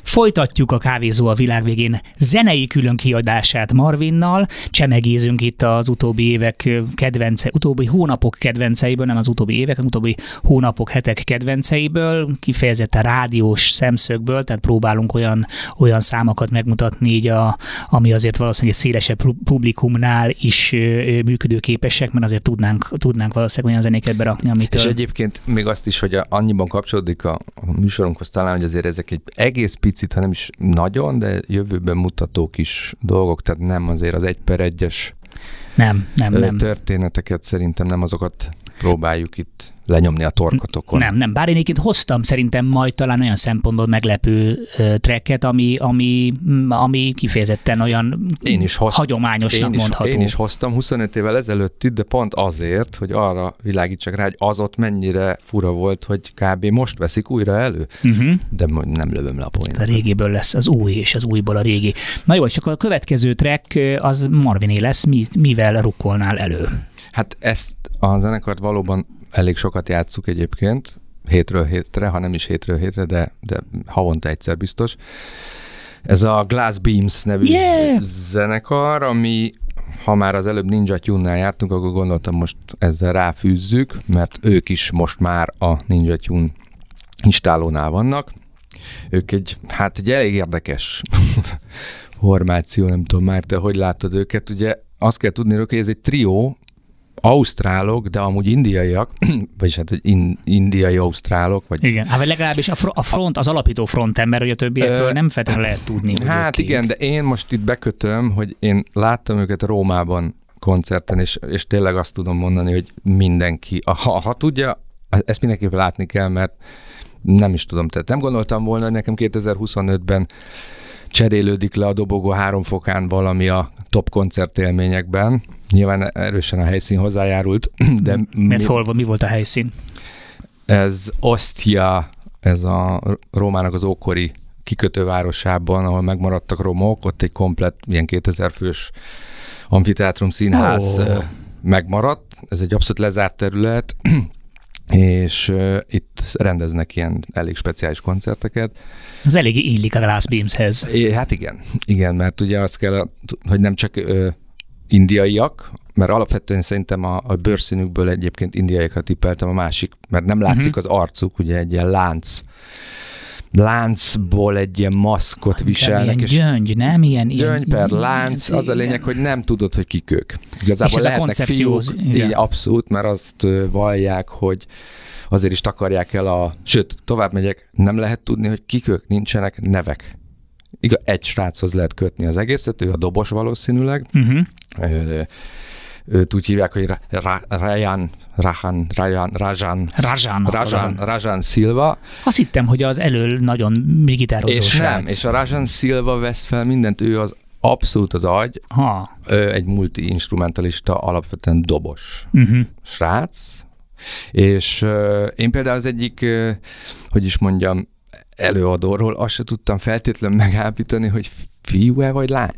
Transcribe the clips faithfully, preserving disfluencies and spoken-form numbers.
Folytatjuk a Kávézó a világ végén zenei külön kiadását Marvinnal. Csemegézünk itt az utóbbi évek kedvence, utóbbi hónapok kedvenceiből, nem az utóbbi évek, hanem utóbbi hónapok, hetek kedvenceiből, kifejezetten rádiós szemszögből, tehát próbálunk olyan, olyan számokat megmutatni, így a, ami azért valószínűleg egy szélesebb publikumnál is működőképesek, mert azért tudnánk, tudnánk valószínűleg olyan zenéket berakni, amitől... És egyébként még azt is, hogy annyiban kapcsolódik a műsorunkhoz talán, hogy azért ezek egy egész picit, ha nem is nagyon, de jövőben mutatók is dolgok, tehát nem azért az egy per egyes nem, nem, nem. történeteket szerintem nem azokat próbáljuk itt lenyomni a torkotokon. Nem, nem. Bár én egyébként hoztam szerintem majd talán olyan szempontból meglepő uh, tracket, ami, ami, ami kifejezetten olyan én is hozt, hagyományosnak én is, mondható. Én is hoztam huszonöt évvel ezelőtt, de pont azért, hogy arra világítsak rá, hogy az ott mennyire fura volt, hogy kb. Most veszik újra elő. Uh-huh. De nem lövöm le a poénat. A régiből lesz az új, és az újból a régi. Na jó, és akkor a következő track az Marviné lesz. Mi, mivel rukkolnál elő? Hát ezt a zenekart valóban elég sokat játsszuk egyébként, hétről hétre, ha nem is hétről hétre, de, de havonta egyszer biztos. Ez a Glass Beams nevű yeah. zenekar, ami, ha már az előbb Ninja Tune-nál jártunk, akkor gondoltam most ezzel ráfűzzük, mert ők is most már a Ninja Tune installónál vannak. Ők egy, hát egy elég érdekes formáció, nem tudom már, te hogy látod őket. Ugye azt kell tudni, hogy ez egy trió, ausztrálok, de amúgy indiaiak, vagyis hát in, indiai ausztrálok. Vagy... Igen, hát vagy legalábbis a, fr- a front, az alapító frontember, hogy a többiekről ö, nem feltétlenül lehet tudni. Hát igen, de én most itt bekötöm, hogy én láttam őket Rómában koncerten, és, és tényleg azt tudom mondani, hogy mindenki, ha, ha tudja, ezt mindenképpen látni kell, mert nem is tudom, tehát nem gondoltam volna, hogy nekem kétezer-huszonötben cserélődik le a dobogó három fokán valami a top koncertélményekben. Nyilván erősen a helyszín hozzájárult, de... Mert mi, hol, mi volt a helyszín? Ez Ostia, ez a Rómának az ókori kikötővárosában, ahol megmaradtak romok, ott egy komplett ilyen kétezer fős amfiteátrum színház oh. megmaradt. Ez egy abszolút lezárt terület, és uh, itt rendeznek ilyen elég speciális koncerteket. Az eléggé illik a Glass Beamshez. É, hát igen, igen, mert ugye az kell, hogy nem csak uh, indiaiak, mert alapvetően szerintem a, a bőrszínükből egyébként indiaiakra tippeltem a másik, mert nem látszik uh-huh. az arcuk, ugye egy ilyen lánc, láncból egy ilyen maszkot viselnek. Ilyen gyöngy, nem? Ilyen, gyöngy ilyen, per lánc, az a lényeg, hogy nem tudod, hogy kik ők. Igazából és ez lehetnek a koncepció, fiúk, így abszolút, mert azt vallják, hogy azért is takarják el a... Sőt, tovább megyek, nem lehet tudni, hogy kik ők, nincsenek nevek. Igaz, egy sráchoz lehet kötni az egészet, ő a dobos valószínűleg. Uh-huh. Ő, őt úgy hívják, hogy Rajan, Rajan, Rajan, Rajan, Rajan, Rajan, Rajan Silva. Azt hittem, hogy az elől nagyon gitározó és srác. Nem, és a Rajan Silva vesz fel mindent, ő az abszolút az agy, ha. Egy multi-instrumentalista, alapvetően dobos uh-huh. srác, és uh, én például az egyik, uh, hogy is mondjam, előadóról azt se tudtam feltétlenül megállapítani, hogy fiú-e vagy lány.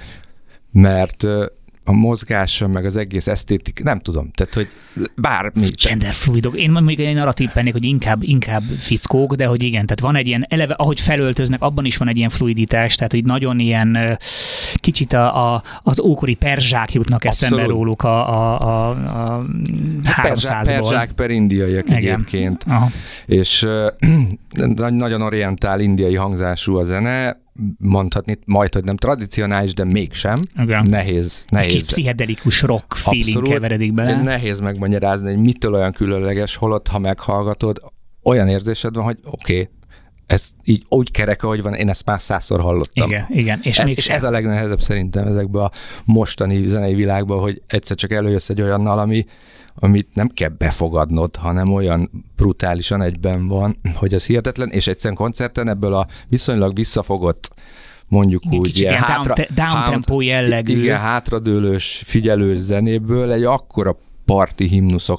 Mert uh, a mozgása, meg az egész esztétik, nem tudom, tehát, hogy bármi. Genderfluidok. Én mondjuk én arra tippelnék, hogy inkább, inkább fickók, de hogy igen, tehát van egy ilyen, eleve, ahogy felöltöznek, abban is van egy ilyen fluiditás, tehát, hogy nagyon ilyen kicsit a, a, az ókori perzsák jutnak eszembe róluk a, a, a, a háromszázból. Perzsák per indiaiak igen. egyébként. Aha. És uh, nagyon orientál indiai hangzású a zene, mondhatni majd, hogy nem tradicionális, de mégsem. Okay. Nehéz. nehéz. Kicsit pszichedelikus rock feeling abszolút keveredik bele. Nehéz megmagyarázni, hogy mitől olyan különleges, holott, ha meghallgatod, olyan érzésed van, hogy oké, okay, ez így úgy kerek, ahogy van, én ezt már százszor hallottam. Igen, igen. És, ez, és ez a legnehezebb szerintem ezekben a mostani zenei világban, hogy egyszer csak előjössz egy olyannal, ami amit nem kell befogadnod, hanem olyan brutálisan egyben van, hogy az hihetetlen, és egyszerűen koncerten ebből a viszonylag visszafogott, mondjuk igen, úgy, ilyen hátra, down-tempo jellegű. Igen, hátradőlős, figyelős zenéből egy akkora parti himnuszok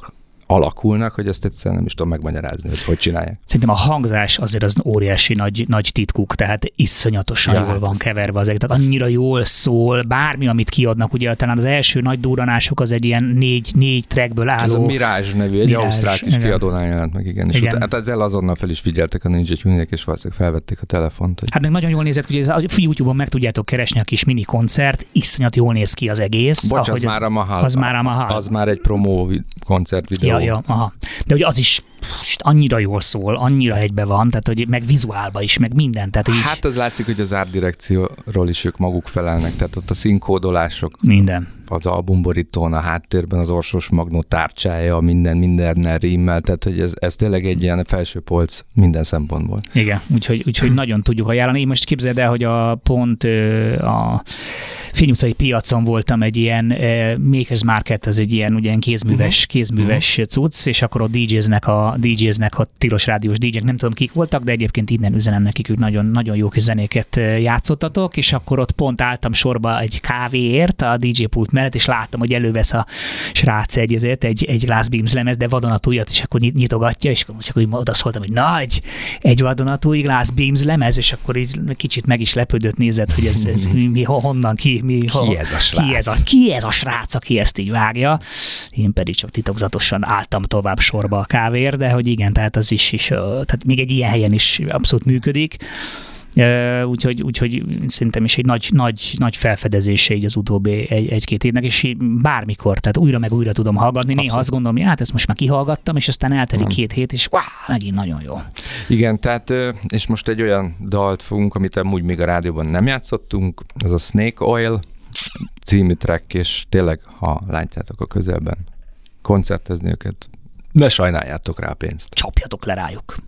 alakulnak, hogy ezt egyszerűen nem is tudom megmagyarázni, hogy hogy csinálják. Szerintem a hangzás azért az óriási nagy, nagy titkuk, tehát iszonyatosan ja, jól hát van ez keverve az egész. Tehát annyira jól szól, bármi, amit kiadnak, ugye talán az első nagy durranások az egy ilyen négy, négy trackből álló. Ez a Mirage nevű, egy Mirage, ausztrál kis igen. kiadónál jelent meg, igen. És igen. Utána, hát ezzel azonnal fel is figyeltek a Ninja Tune-ek, és valószínűleg felvették a telefont. Hogy... Hát meg nagyon jól nézett, hogy ez a YouTube-on meg tudjátok keresni a kis mini koncert, iszonyat jól néz ki az egész. Bocs, az már a Mahal. Az már a Mahal. Az már egy promó koncert videó. Ja, ja, aha. De ugye az is annyira jól szól, annyira egybe van, tehát hogy meg vizuálba is, meg minden. Tehát így... Hát az látszik, hogy az art direkcióról is ők maguk felelnek, tehát ott a színkódolások, minden. Az albumborítón, a háttérben az Orsos Magnó tárcsája, minden mindennel rímmel, tehát hogy ez, ez tényleg egy ilyen felső polc minden szempontból. Igen, úgyhogy, úgyhogy nagyon tudjuk ajánlani. Én most képzeld el, hogy a pont a Fény utcai piacon voltam egy ilyen Makers Market, ez egy ilyen, ilyen kézműves, kézműves cucc, és akkor ott dé jéznek a dé jéznek a tilos rádiós dé jék, nem tudom kik voltak, de egyébként innen üzenem nekik, hogy nagyon, nagyon jó kis zenéket játszottatok, és akkor ott pont álltam sorba egy kávéért a dé jé pult mellett, és láttam, hogy elővesz a srác egy, ezért, egy, egy Glass Beams lemez, de vadonatújat, és akkor nyitogatja, és akkor csak úgy oda szóltam, hogy nagy, egy vadonatúj Glass Beams lemez, és akkor így kicsit meg is lepődött, nézett, hogy ez, ez mi, mi, honnan, ki, mi, ki ho, ez a srác? Ki ez a, ki ez a srác, aki ezt így vágja. Én pedig csak titokzatosan álltam tovább sorba a kávéért, de hogy igen, tehát az is, is tehát még egy ilyen helyen is abszolút működik. Uh, úgyhogy, úgyhogy szerintem is egy nagy, nagy, nagy felfedezése így az utóbbi egy, egy-két évnek, és bármikor, tehát újra meg újra tudom hallgatni. Néha Abszolút. Azt gondolom, hogy hát ezt most már kihallgattam, és aztán eltelik Nem. két hét, és wow, megint nagyon jó. Igen, tehát, és most egy olyan dalt fogunk, amit amúgy még a rádióban nem játszottunk, ez a Snake Oil című track, és tényleg, ha látjátok a közelben koncertezni őket, ne sajnáljátok rá a pénzt. Csapjatok le rájuk.